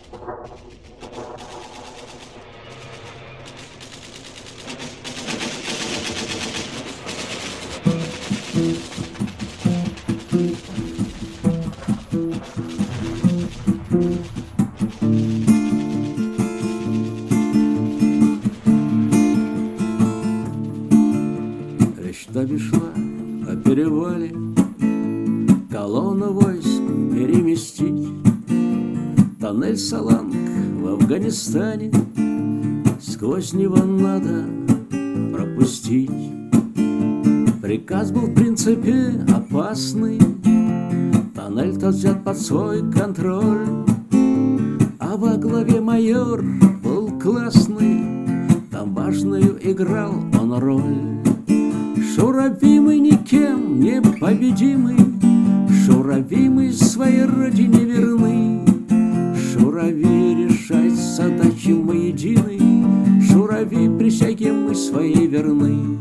Речь-то шла о перевале, колонну войск переместить. Тоннель Саланг в Афганистане сквозь него надо пропустить. Приказ был в принципе опасный, тоннель тот взят под свой контроль, а во главе майор был классный, там важную играл он роль. Шуравимый, никем не победимый, Шуравимый своей родине верный. Шурави решать задачи мы едины, Шурави присяге мы своей верны.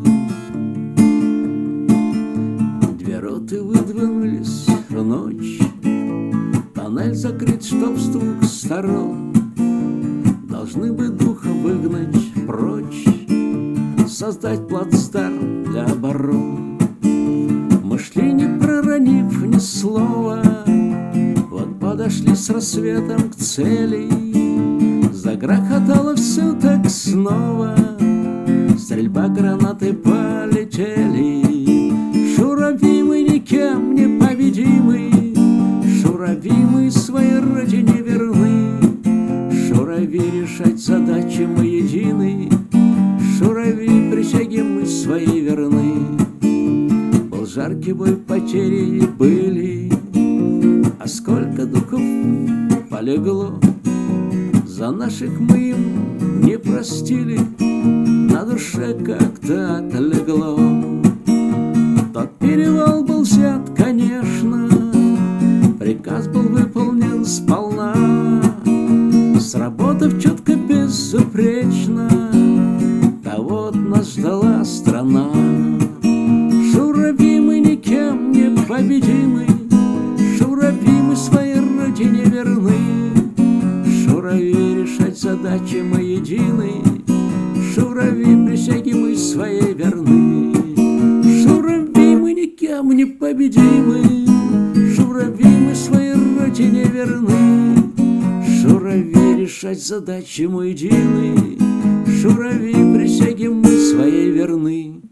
Две роты выдвинулись в ночь, тоннель закрыт, чтоб с двух сторон. Должны бы духа выгнать прочь, создать плацдарм для оборон. Мы шли, не проронив ни слова, вот подошли с рассветом к цели. Загрохотало все так снова, стрельба, гранаты полетели. Шуравимый, никем не победимый, Шуравимый своей родине верны. Шурави решать задачи мы едины, Шурави присяге мы своей верны. Был жаркий бой, потери были, а сколько духов полегло. За наших мы им не простили, на душе как-то отлегло. Тот перевал был взят, конечно, приказ был выполнен сполна, сработав четко, безупречно. А вот нас ждала страна. Шуравимый, никем не победимый, Шуравимый своей родине верны. Шурави решать задачи мы едины, Шурави присяги мы своей верны. Шуравимый, никем не победимый, Шуравимый своей родине верны. Шурави решать задачи мы едины, Шурави присяге мы своей верны.